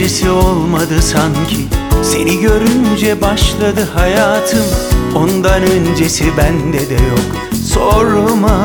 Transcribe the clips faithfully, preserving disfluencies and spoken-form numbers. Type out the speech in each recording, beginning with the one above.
öncesi olmadı sanki. Seni görünce başladı hayatım. Ondan öncesi bende de yok, sorma.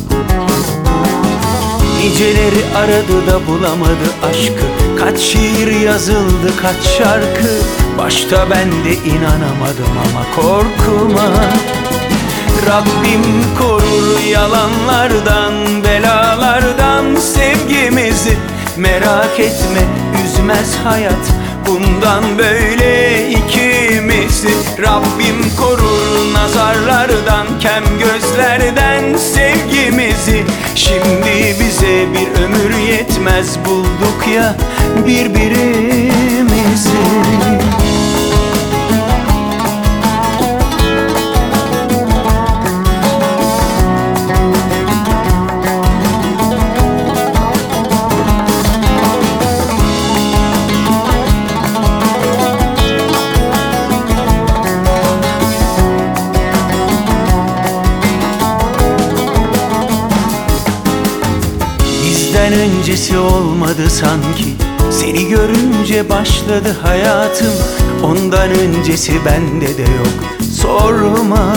Niceleri aradı da bulamadı aşkı. Kaç şiir yazıldı, kaç şarkı. Başta ben de inanamadım ama korkma. Rabbim korur yalanlardan, belalardan sevgimizi. Merak etme, üzmez hayat bundan böyle ikimizi. Rabbim korur nazarlardan, kem gözlerden sevgimizi. Şimdi bize bir ömür yetmez, bulduk ya birbirimizi. Bizden öncesi olmadı sanki. Seni görünce başladı hayatım. Ondan öncesi bende de yok, sorma.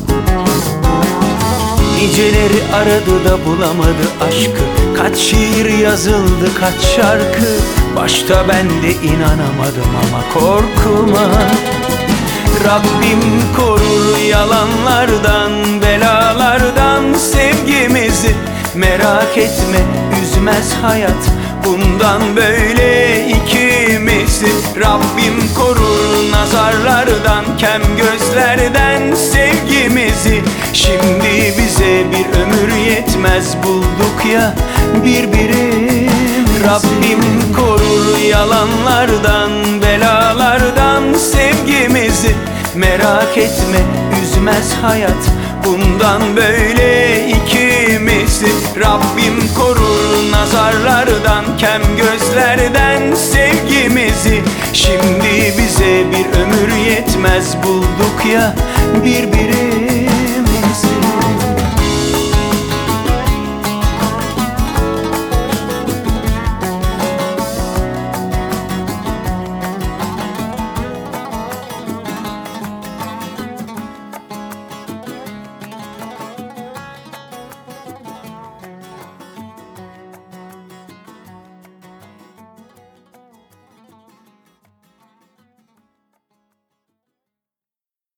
Niceleri aradı da bulamadı aşkı. Kaç şiir yazıldı, kaç şarkı. Başta ben de inanamadım ama korkma. Rabbim korur yalanlardan, belalardan sevgimizi. Merak etme, üzmez hayat bundan böyle ikimizi. Rabbim korur nazarlardan, kem gözlerden sevgimizi. Şimdi bize bir ömür yetmez, bulduk ya birbirimizi. Rabbim korur yalanlardan, belalardan sevgimizi. Merak etme, üzmez hayat bundan böyle ikimizi. Rabbim korur nazarlardan, kem gözlerden sevgimizi. Şimdi bize bir ömür yetmez, bulduk ya birbirimizi.